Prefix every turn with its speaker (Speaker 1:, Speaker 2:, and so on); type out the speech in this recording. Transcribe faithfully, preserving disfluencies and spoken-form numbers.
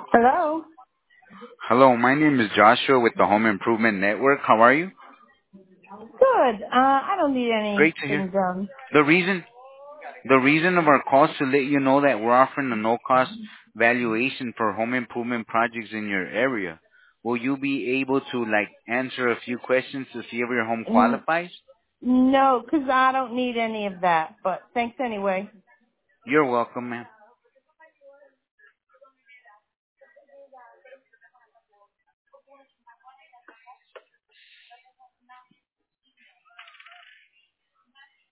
Speaker 1: Hello.
Speaker 2: Hello, my name is Joshua with the Home Improvement Network. How are you?
Speaker 1: Good. Uh, I don't need
Speaker 2: Great to hear.
Speaker 1: anything done.
Speaker 2: The reason, the reason of our call is to let you know that we're offering a no-cost valuation for home improvement projects in your area. Will you be able to like answer a few questions to see if your home
Speaker 1: N-
Speaker 2: qualifies?
Speaker 1: No, 'cause I don't need any of that. But thanks anyway.
Speaker 2: You're welcome, ma'am.